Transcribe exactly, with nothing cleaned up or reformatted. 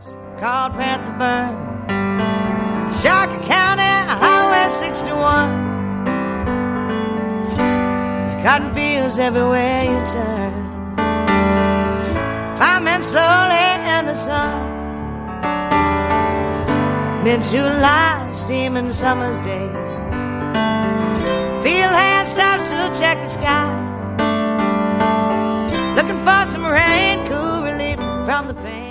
called Panther Burn. Sharkey County, Highway sixty-one. There's cotton fields everywhere you turn. Climbing slowly in the sun. Mid-July, steaming summer's day. Field hand stops to check the sky, looking for some rain, cool relief from the pain.